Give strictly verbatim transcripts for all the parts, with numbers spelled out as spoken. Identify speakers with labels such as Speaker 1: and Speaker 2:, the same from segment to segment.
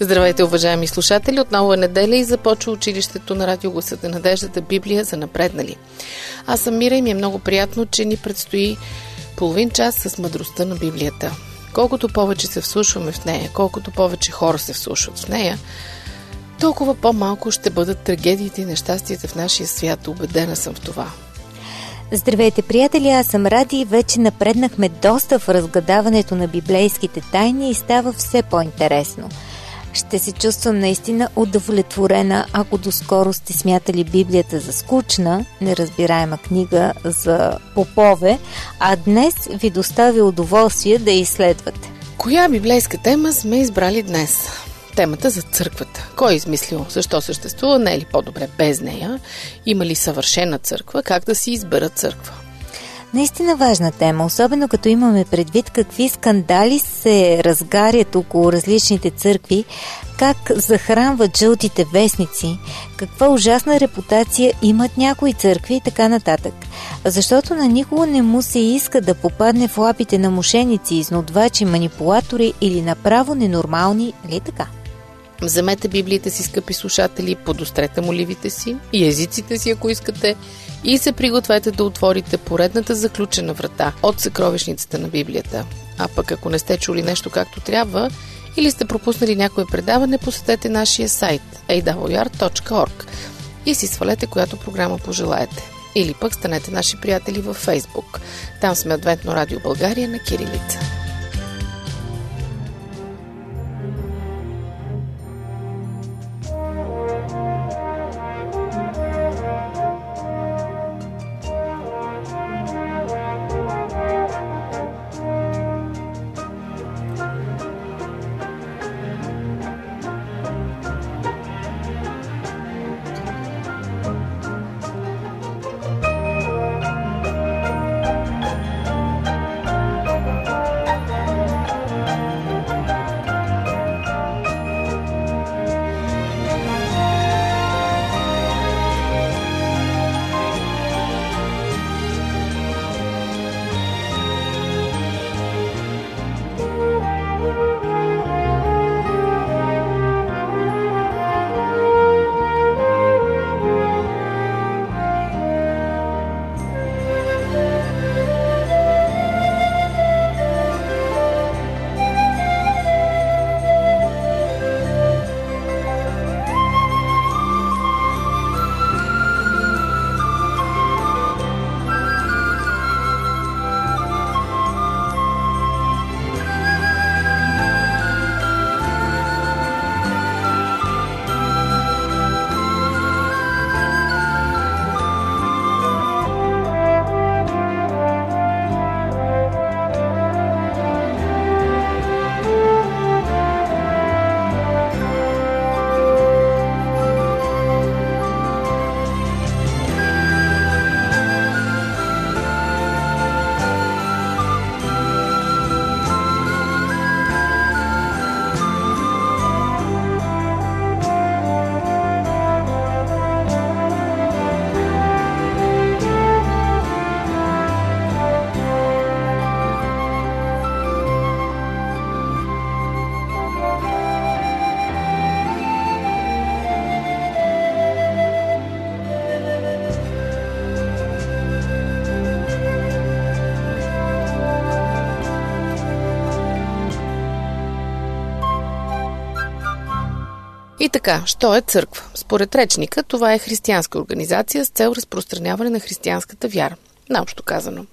Speaker 1: Здравейте, уважаеми слушатели! Отново е неделя и започва училището на Радио Гласът на надеждата Библия за напреднали. Аз съм Мира и ми е много приятно, че ни предстои половин час с мъдростта на Библията. Колкото повече се вслушваме в нея, колкото повече хора се вслушват в нея, толкова по-малко ще бъдат трагедиите и нещастията в нашия свят. Убедена съм в това.
Speaker 2: Здравейте, приятели! Аз съм Ради и вече напреднахме доста в разгадаването на библейските тайни и става все по-интересно. Ще се чувствам наистина удовлетворена, ако доскоро сте смятали Библията за скучна, неразбираема книга за попове, а днес ви доставя удоволствие да я изследвате.
Speaker 1: Коя библейска тема сме избрали днес? Темата за църквата. Кой е измислил? Защо съществува? Не е ли по-добре без нея? Има ли съвършена църква? Как да си избера църква?
Speaker 2: Наистина важна тема, особено като имаме предвид какви скандали се разгарят около различните църкви, как захранват жълтите вестници, каква ужасна репутация имат някои църкви и така нататък. Защото на никого не му се иска да попадне в лапите на мошеници, изнудвачи, манипулатори или направо ненормални, ли така?
Speaker 1: Вземете библиите си, скъпи слушатели, подострете моливите си и езиците си, ако искате, и се пригответе да отворите поредната заключена врата от съкровищницата на Библията. А пък ако не сте чули нещо както трябва или сте пропуснали някое предаване, посетете нашия сайт ей дабъл ю ар точка орг и си свалете която програма пожелаете. Или пък станете наши приятели във Фейсбук. Там сме Адвентно радио България на кирилица. И така, що е църква? Според речника, това е християнска организация с цел разпространяване на християнската вяра. Наобщо казано.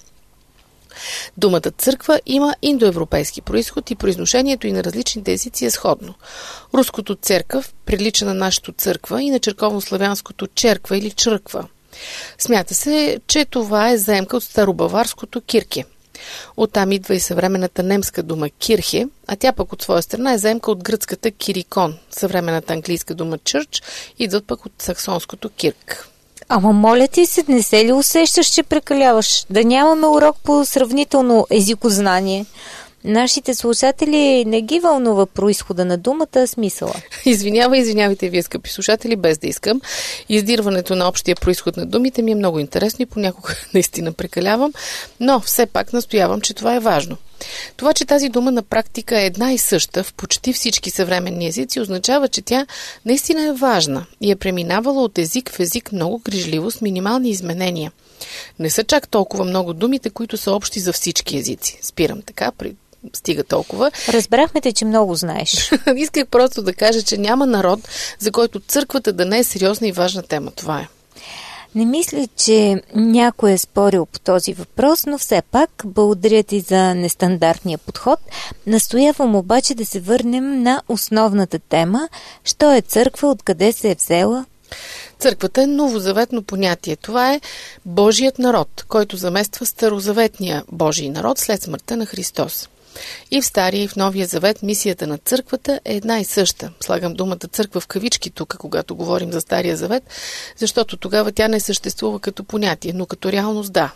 Speaker 1: Думата църква има индоевропейски произход и произношението и на различните езици е сходно. Руското църкъв прилича на нашето църква и на черковнославянското черква или чръква. Смята се, че това е заемка от старобаварското кирке. Оттам идва и съвременната немска дума кирхе, а тя пък от своя страна е заемка от гръцката кирикон. Съвременната английска дума church идват пък от саксонското кирк.
Speaker 2: Ама моля ти се, не се ли усещаш, че прекаляваш? Да нямаме урок по сравнително езикознание. Нашите слушатели не ги вълнува произхода на думата, а смисъла.
Speaker 1: Извинявай, извинявайте вие, скъпи слушатели, без да искам. Издирването на общия произход на думите ми е много интересно и понякога наистина прекалявам, но все пак настоявам, че това е важно. Това, че тази дума на практика е една и съща в почти всички съвременни езици, означава, че тя наистина е важна и е преминавала от език в език много грижливо с минимални изменения. Не са чак толкова много думите, които са общи за всички езици. Спирам така, при стига толкова.
Speaker 2: Разбрахме те, че много знаеш.
Speaker 1: Исках просто да кажа, че няма народ, за който църквата да не е сериозна и важна тема. Това е.
Speaker 2: Не мисля, че някой е спорил по този въпрос, но все пак благодаря ти за нестандартния подход. Настоявам обаче да се върнем на основната тема. Що е църква, откъде се е взела?
Speaker 1: Църквата е новозаветно понятие. Това е Божият народ, който замества старозаветния Божий народ след смъртта на Христос. И в Стария, и в Новия завет мисията на църквата е една и съща. Слагам думата църква в кавички тук, когато говорим за Стария завет, защото тогава тя не съществува като понятие, но като реалност да.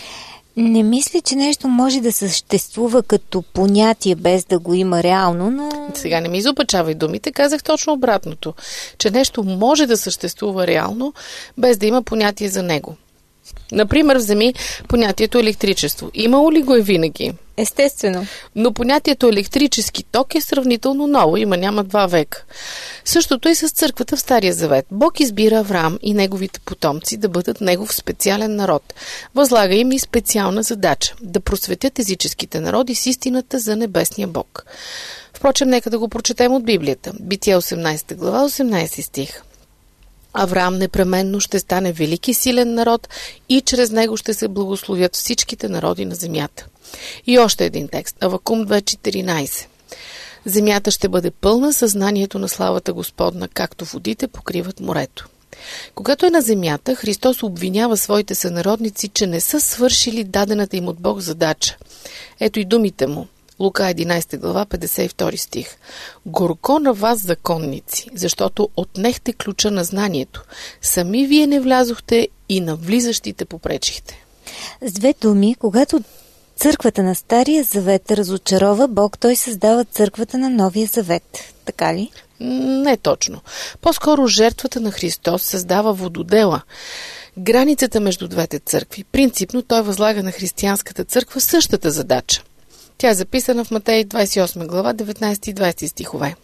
Speaker 2: Не мисля, че нещо може да съществува като понятие без да го има реално, но...
Speaker 1: Сега не ми изопачавай думите, казах точно обратното, че нещо може да съществува реално без да има понятие за него. Например, вземи понятието електричество. Имало ли го е винаги?
Speaker 2: Естествено.
Speaker 1: Но понятието електрически ток е сравнително ново, има няма два века. Същото и с църквата в Стария завет. Бог избира Авраам и неговите потомци да бъдат негов специален народ. Възлага им и специална задача – да просветят езическите народи с истината за небесния Бог. Впрочем, нека да го прочетем от Библията. Битие осемнадесета глава, осемнадесети стих. Авраам непременно ще стане велики силен народ и чрез него ще се благословят всичките народи на земята. И още един текст. Авакум две четиринадесет. Земята ще бъде пълна съзнанието на славата Господна, както водите покриват морето. Когато е на земята, Христос обвинява своите сънародници, че не са свършили дадената им от Бог задача. Ето и думите му. Лука единадесета глава, петдесет и втори стих. Горко на вас, законници, защото отнехте ключа на знанието. Сами вие не влязохте и на влизащите попречихте.
Speaker 2: С две думи, когато църквата на Стария завет разочарова Бог, той създава църквата на Новия завет. Така ли?
Speaker 1: Не точно. По-скоро жертвата на Христос създава вододела. Границата между двете църкви. Принципно той възлага на християнската църква същата задача. Тя е записана в Матей двадесет и осма глава, деветнадесети и двадесети стихове.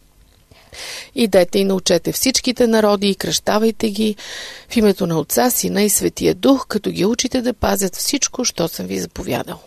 Speaker 1: Идете и научете всичките народи и кръщавайте ги в името на Отца, Сина и Светия Дух, като ги учите да пазят всичко, що съм ви заповядал.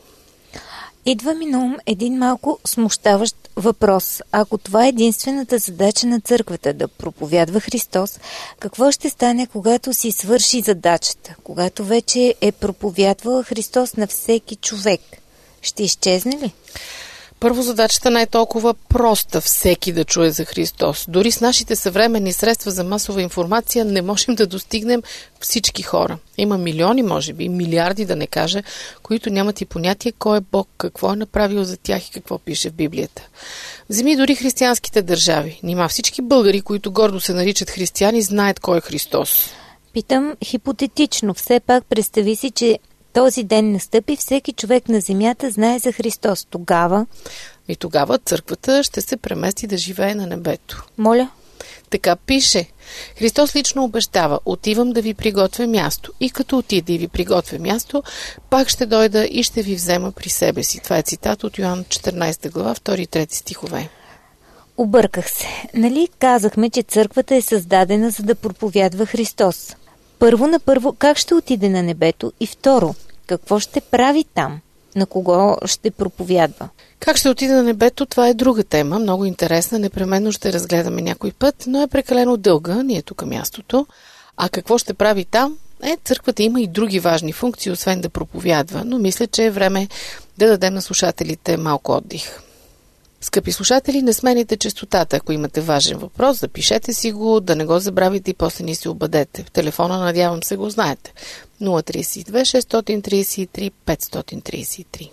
Speaker 2: Идва ми на ум един малко смущаващ въпрос. Ако това е единствената задача на църквата да проповядва Христос, какво ще стане, когато си свърши задачата, когато вече е проповядвал Христос на всеки човек? Ще изчезне ли?
Speaker 1: Първо, задачата не е толкова проста всеки да чуе за Христос. Дори с нашите съвременни средства за масова информация не можем да достигнем всички хора. Има милиони, може би, милиарди да не кажа, които нямат и понятие кой е Бог, какво е направил за тях и какво пише в Библията. Вземи дори християнските държави. Нима всички българи, които гордо се наричат християни, знаят кой е Христос.
Speaker 2: Питам хипотетично. Все пак представи си, че този ден настъпи, всеки човек на земята знае за Христос. Тогава...
Speaker 1: И тогава църквата ще се премести да живее на небето.
Speaker 2: Моля?
Speaker 1: Така пише. Христос лично обещава: отивам да ви приготвя място. И като отида и ви приготвя място, пак ще дойда и ще ви взема при себе си. Това е цитат от Йоан четиринадесета глава, втори и трети стихове.
Speaker 2: Обърках се. Нали казахме, че църквата е създадена за да проповядва Христос? Първо на първо, как ще отиде на небето? И второ, какво ще прави там? На кого ще проповядва?
Speaker 1: Как ще отиде на небето, това е друга тема, много интересна, непременно ще разгледаме някой път, но е прекалено дълга, ни е тук мястото. А какво ще прави там? Е, църквата има и други важни функции, освен да проповядва, но мисля, че е време да дадем на слушателите малко отдих. Скъпи слушатели, не смените честотата. Ако имате важен въпрос, запишете си го, да не го забравите и после ни се обадете. В телефона, надявам се, го знаете. нула три две шест три три пет три три.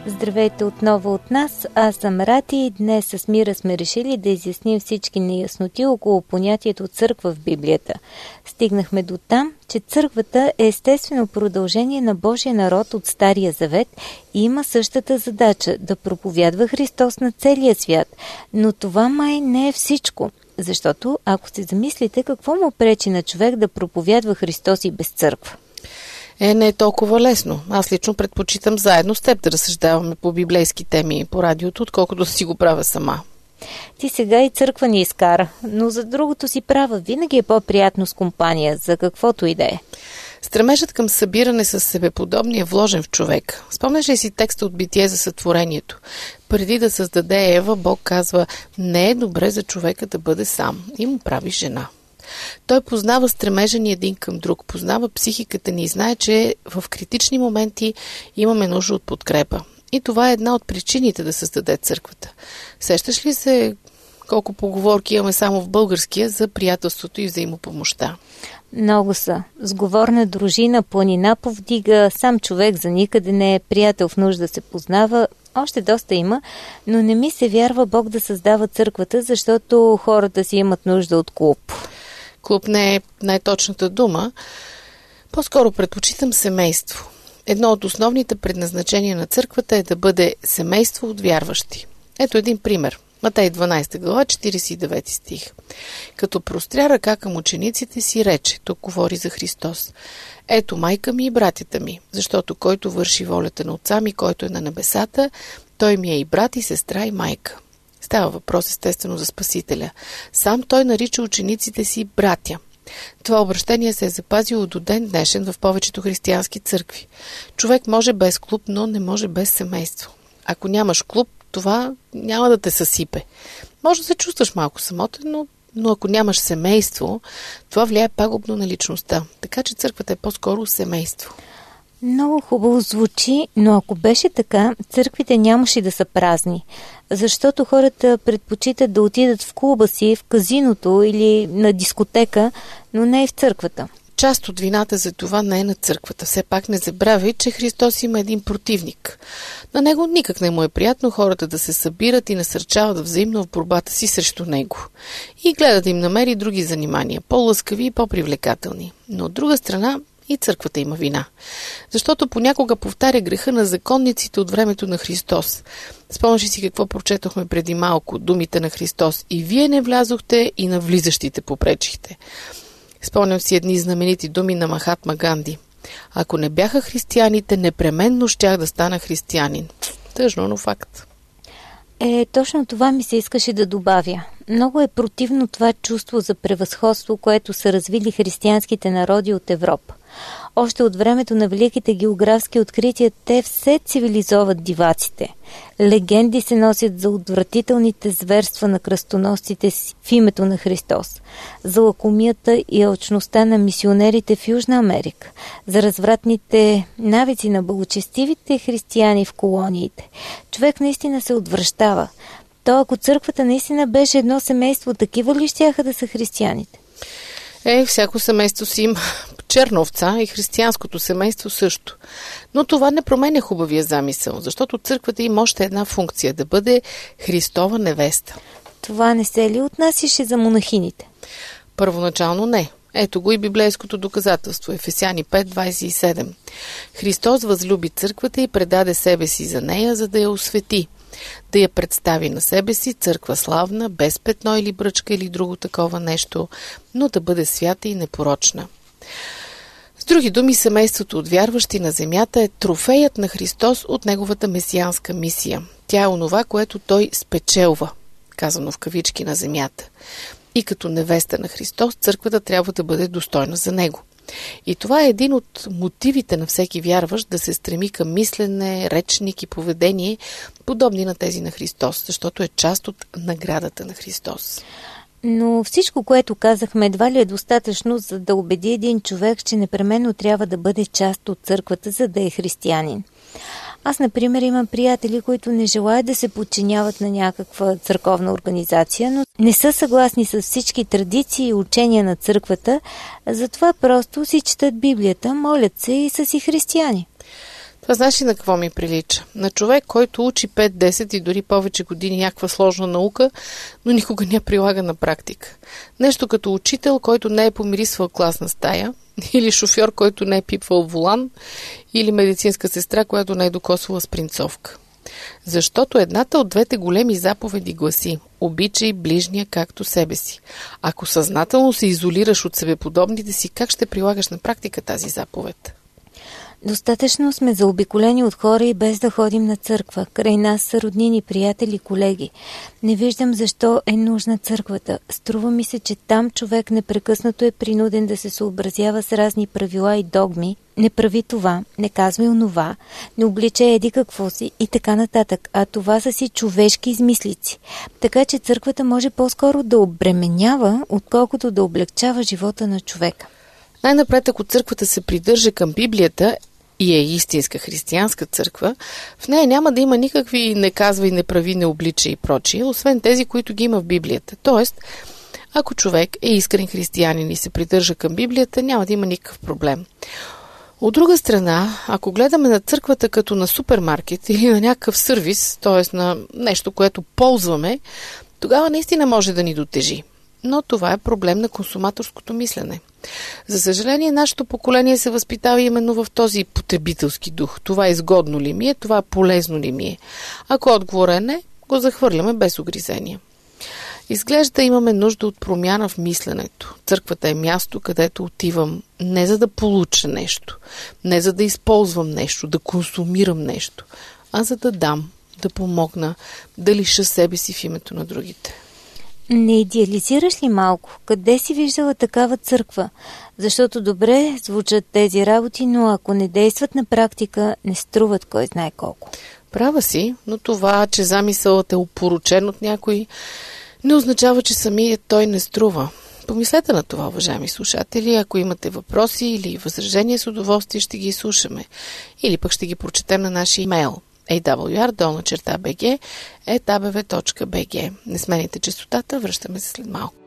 Speaker 2: Здравейте отново от нас, аз съм Рати и днес с Мира сме решили да изясним всички неясноти около понятието църква в Библията. Стигнахме до там, че църквата е естествено продължение на Божия народ от Стария Завет и има същата задача да проповядва Христос на целия свят, но това май не е всичко. Защото, ако се замислите, какво му пречи на човек да проповядва Христос и без църква?
Speaker 1: Е, не е толкова лесно. Аз лично предпочитам заедно с теб да разсъждаваме по библейски теми по радиото, отколкото да си го правя сама.
Speaker 2: Ти сега и църква ни изкара, но за другото си права. Винаги е по-приятно с компания, за каквото и да е.
Speaker 1: Стремежът към събиране с себеподобни е вложен в човек. Спомняш ли си текста от Битие за сътворението? Преди да създаде Ева, Бог казва: не е добре за човека да бъде сам, и му прави жена. Той познава стремежа ни един към друг, познава психиката ни и знае, че в критични моменти имаме нужда от подкрепа. И това е една от причините да създаде църквата. Сещаш ли се колко поговорки имаме само в българския за приятелството и взаимопомощта?
Speaker 2: Много са. Сговорна дружина, планина повдига, сам човек за никъде не е, приятел в нужда се познава. Още доста има, но не ми се вярва Бог да създава църквата, защото хората си имат нужда от клуб.
Speaker 1: Клуб не е най-точната дума. По-скоро предпочитам семейство. Едно от основните предназначения на църквата е да бъде семейство от вярващи. Ето един пример. Матей дванадесета глава, четиридесет и девети стих. Като простря ръка към учениците си, рече, тук говори за Христос: ето майка ми и братята ми, защото който върши волята на отца ми, който е на небесата, той ми е и брат, и сестра, и майка. Става въпрос естествено за Спасителя. Сам той нарича учениците си братя. Това обращение се е запазило до ден днешен в повечето християнски църкви. Човек може без клуб, но не може без семейство. Ако нямаш клуб, това няма да те съсипе. Може да се чувстваш малко самотен, но, но ако нямаш семейство, това влияе пагубно на личността. Така че църквата е по-скоро семейство.
Speaker 2: Много хубаво звучи, но ако беше така, църквите нямаше да са празни. Защото хората предпочитат да отидат в клуба си, в казиното или на дискотека, но не и в църквата.
Speaker 1: Част от вината за това не е на църквата. Все пак не забравяй, че Христос има един противник. На него никак не му е приятно хората да се събират и насърчават взаимно в борбата си срещу него. И гледа да им намери други занимания, по-лъскави и по-привлекателни. Но от друга страна, и църквата има вина. Защото понякога повтаря греха на законниците от времето на Христос. Спомняш си какво прочетохме преди малко, думите на Христос: и вие не влязохте, и на влизащите попречихте. Спомням си едни знаменити думи на Махатма Ганди: ако не бяха християните, непременно щях да стана християнин. Тъжно, но факт.
Speaker 2: Е, точно това ми се искаше да добавя. Много е противно това чувство за превъзходство, което са развили християнските народи от Европа. Още от времето на великите географски открития те все цивилизоват диваците. Легенди се носят за отвратителните зверства на кръстоносците си в името на Христос, за лакомията и алчността на мисионерите в Южна Америка, за развратните навици на благочестивите християни в колониите. Човек наистина се отвръщава. То ако църквата наистина беше едно семейство, такива ли щяха да са християните?
Speaker 1: Е, всяко семейство си има черна овца и християнското семейство също. Но това не променя хубавия замисъл, защото църквата има още една функция – да бъде Христова невеста.
Speaker 2: Това не се ли отнасяше за монахините?
Speaker 1: Първоначално не. Ето го и библейското доказателство. Ефесяни пет двадесет и седем. Христос възлюби църквата и предаде себе си за нея, за да я освети, да я представи на себе си църква славна, без петно или бръчка или друго такова нещо, но да бъде свята и непорочна. С други думи, семейството от вярващи на земята е трофеят на Христос от неговата месианска мисия. Тя е онова, което той спечелва, казано в кавички, на земята. И като невеста на Христос, църквата трябва да бъде достойна за него. И това е един от мотивите на всеки вярващ да се стреми към мислене, речник и поведение, подобни на тези на Христос, защото е част от наградата на Христос.
Speaker 2: Но всичко, което казахме, едва ли е достатъчно, за да убеди един човек, че непременно трябва да бъде част от църквата, за да е християнин. Аз, например, имам приятели, които не желаят да се подчиняват на някаква църковна организация, но не са съгласни с всички традиции и учения на църквата, затова просто си четат Библията, молят се и са си християни.
Speaker 1: Това знаеш ли на какво ми прилича? На човек, който учи пет, десет и дори повече години някаква сложна наука, но никога не я прилага на практика. Нещо като учител, който не е помирисвал класна стая, или шофьор, който не е пипвал волан, или медицинска сестра, която не е докосвала спринцовка. Защото едната от двете големи заповеди гласи: обичай ближния както себе си. Ако съзнателно се изолираш от себеподобните си, как ще прилагаш на практика тази заповед?
Speaker 2: Достатъчно сме заобиколени от хора и без да ходим на църква. Край нас са роднини, приятели, колеги. Не виждам защо е нужна църквата. Струва ми се, че там човек непрекъснато е принуден да се съобразява с разни правила и догми. Не прави това, не казвай онова, не обличай еди какво си и така нататък. А това са си човешки измислици. Така че църквата може по-скоро да обременява, отколкото да облегчава живота на човека.
Speaker 1: Най-напред, ако църквата се придържа към Библията и е истинска християнска църква, в нея няма да има никакви не казвай, не прави, не обличай и прочие, освен тези, които ги има в Библията. Тоест, ако човек е искрен християнин и се придържа към Библията, няма да има никакъв проблем. От друга страна, ако гледаме на църквата като на супермаркет или на някакъв сервис, т.е. на нещо, което ползваме, тогава наистина може да ни дотежи. Но това е проблем на консуматорското мислене. За съжаление, нашето поколение се възпитава именно в този потребителски дух. Това изгодно ли ми е, това полезно ли ми е. Ако отговор е не, го захвърляме без огризения. Изглежда имаме нужда от промяна в мисленето. Църквата е място, където отивам не за да получа нещо, не за да използвам нещо, да консумирам нещо, а за да дам, да помогна, да лиша себе си в името на другите.
Speaker 2: Не идеализираш ли малко? Къде си виждала такава църква? Защото добре звучат тези работи, но ако не действат на практика, не струват кой знае колко.
Speaker 1: Права си, но това, че замисълът е опорочен от някой, не означава, че самият той не струва. Помислете на това, уважаеми слушатели. Ако имате въпроси или възражения, с удоволствие ще ги слушаме. Или пък ще ги прочетем на нашия имейл ей дабъл ю ар долна черта би джи ет а бе ве точка би джи. Не смените честотата, връщаме се след малко.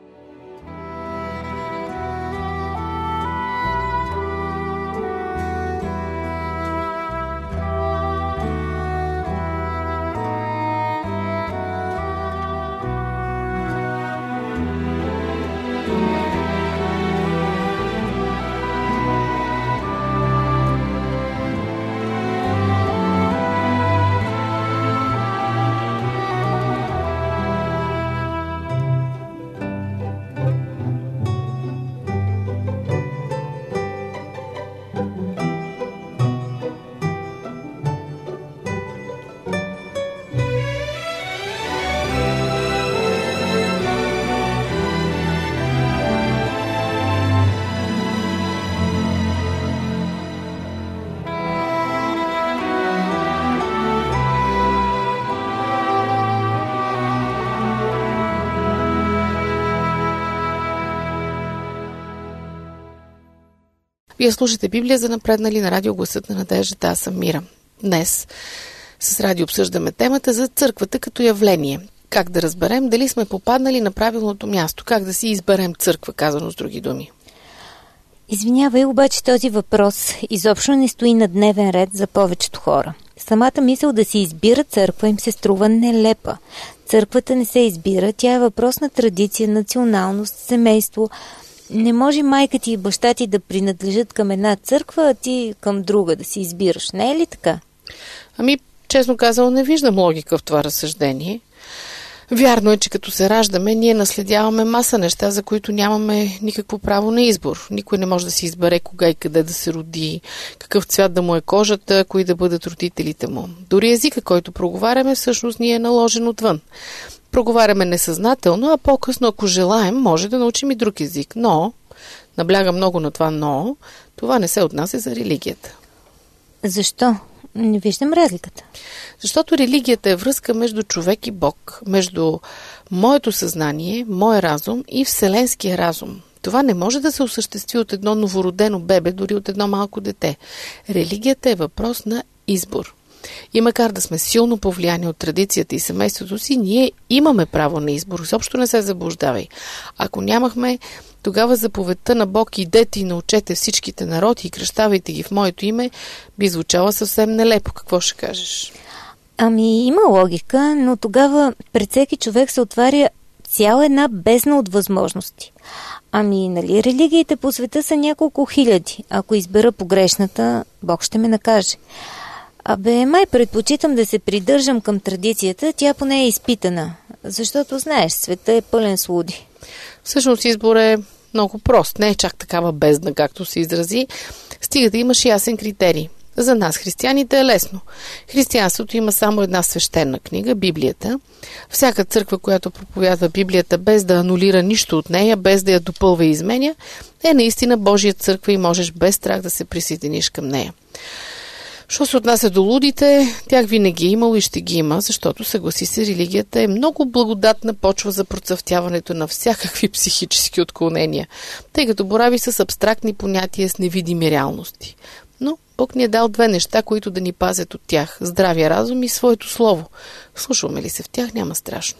Speaker 1: Вие слушате Библия за напреднали на радио Гласът на надеждата. Аз съм Мира. Днес с радио обсъждаме темата за църквата като явление. Как да разберем дали сме попаднали на правилното място? Как да си изберем църква, казано с други думи?
Speaker 2: Извинявай, обаче този въпрос изобщо не стои на дневен ред за повечето хора. Самата мисъл да си избира църква им се струва нелепа. Църквата не се избира, тя е въпрос на традиция, националност, семейство. Не може майка ти и баща ти да принадлежат към една църква, а ти към друга да си избираш. Не е ли така?
Speaker 1: Ами, честно казано, не виждам логика в това разсъждение. Вярно е, че като се раждаме, ние наследяваме маса неща, за които нямаме никакво право на избор. Никой не може да си избере кога и къде да се роди, какъв цвят да му е кожата, кои да бъдат родителите му. Дори езика, който проговаряме, всъщност ни е наложен отвън. Проговаряме несъзнателно, а по-късно, ако желаем, може да научим и друг език. Но, набляга много на това но, това не се отнася за религията.
Speaker 2: Защо? Не виждам разликата.
Speaker 1: Защото религията е връзка между човек и Бог, между моето съзнание, моя разум и вселенския разум. Това не може да се осъществи от едно новородено бебе, дори от едно малко дете. Религията е въпрос на избор. И макар да сме силно повлияни от традицията и семейството си, ние имаме право на избор. Изобщо не се заблуждавай. Ако нямахме, тогава заповедта на Бог идете и научете всичките народи и кръщавайте ги в моето име, би звучала съвсем нелепо. Какво ще кажеш?
Speaker 2: Ами има логика, но тогава пред всеки човек се отваря цяла една бездна от възможности. Ами, нали, религиите по света са няколко хиляди. Ако избера погрешната, Бог ще ме накаже. Абе, май предпочитам да се придържам към традицията, тя поне е изпитана. Защото, знаеш, света е пълен с луди.
Speaker 1: Всъщност избор е много прост. Не е чак такава бездна, както се изрази. Стига да имаш ясен критерий. За нас, християните, е лесно. Християнството има само една свещена книга, Библията. Всяка църква, която проповядва Библията без да анулира нищо от нея, без да я допълва и изменя, е наистина Божия църква и можеш без страх да се присъединиш към нея. Що се отнася до лудите, тях винаги е имало и ще ги има, защото, съгласи се, религията е много благодатна почва за процъфтяването на всякакви психически отклонения, тъй като борави с абстрактни понятия с невидими реалности. Но Бог ни е дал две неща, които да ни пазят от тях – здравия разум и своето слово. Слушваме ли се в тях, няма страшно.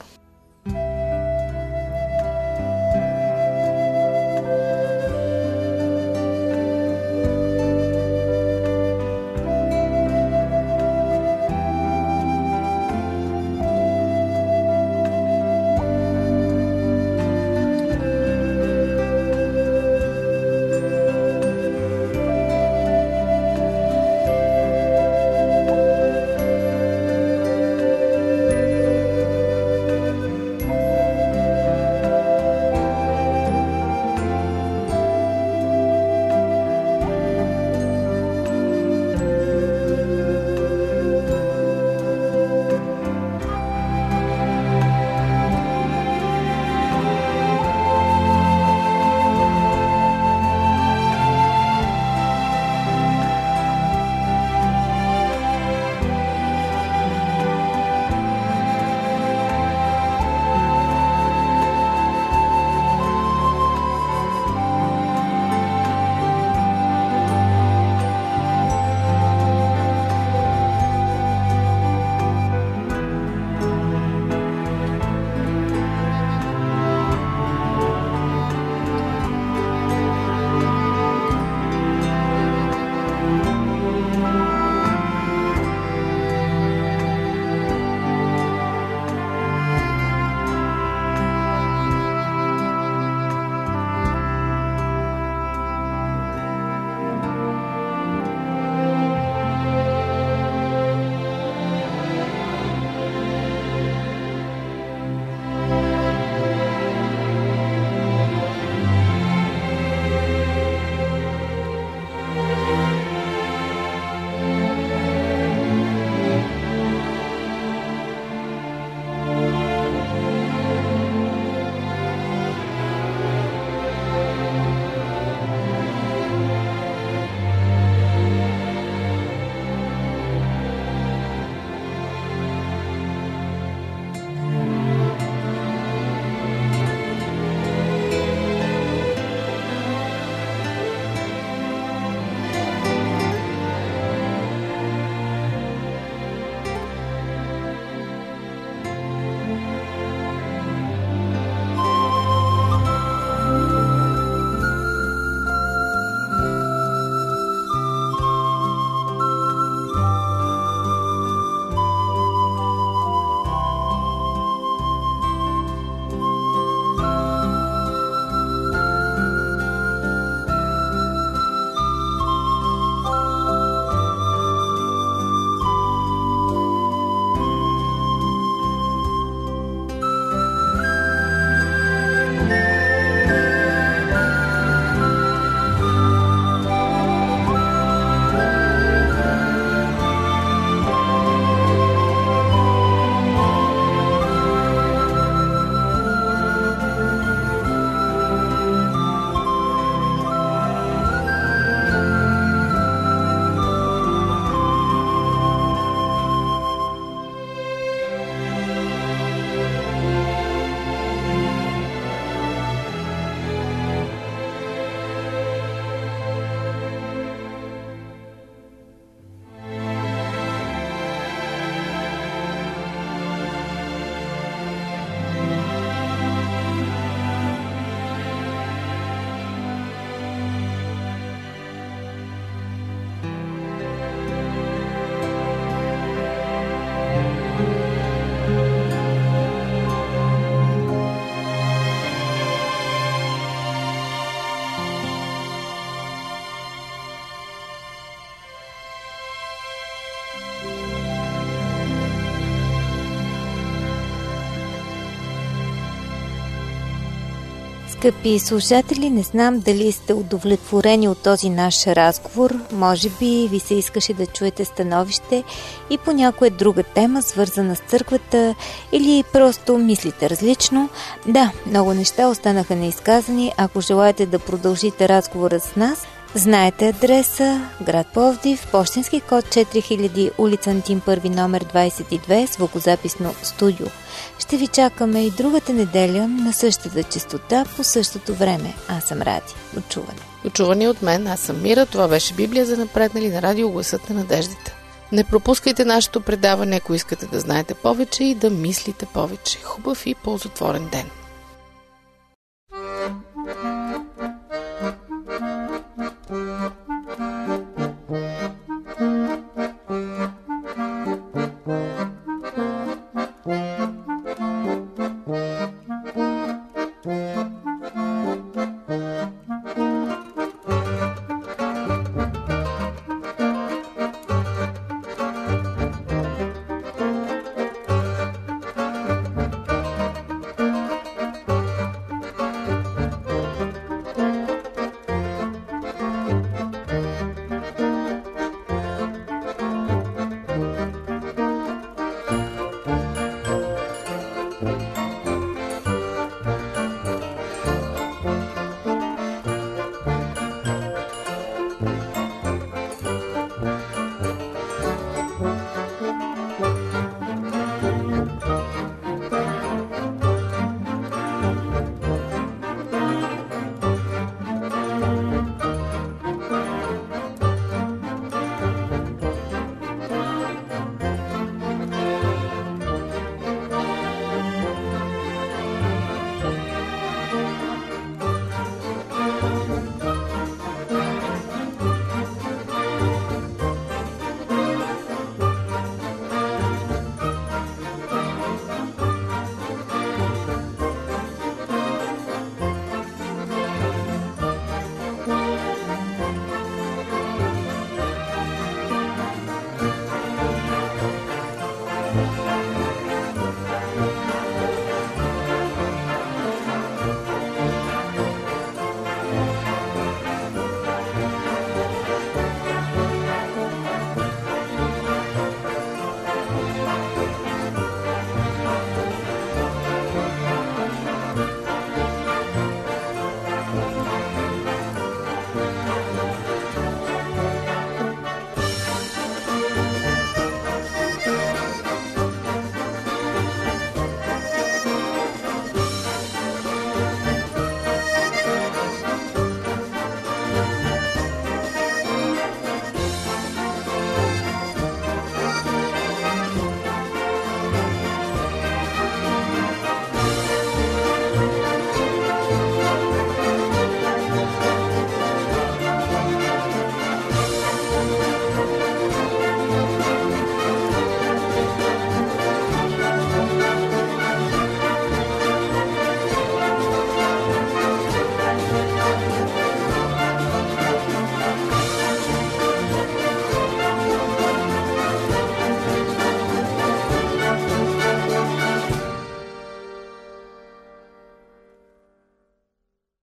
Speaker 2: Скъпи слушатели, не знам дали сте удовлетворени от този наш разговор. Може би ви се искаше да чуете становище и по някоя друга тема, свързана с църквата, или просто мислите различно. Да, много неща останаха неизказани. Ако желаете да продължите разговора с нас, знаете адреса: град Пловдив, пощенски код четири хиляди, улица Антим първи, номер двадесет и две, звукозаписно студио. Ще ви чакаме и другата неделя на същата честота по същото време. Аз съм Ради. Отчуване.
Speaker 1: Отчуване от мен. Аз съм Мира. Това беше Библия за напреднали на радио Гласът на надеждата. Не пропускайте нашето предаване, ако искате да знаете повече и да мислите повече. Хубав и ползотворен ден!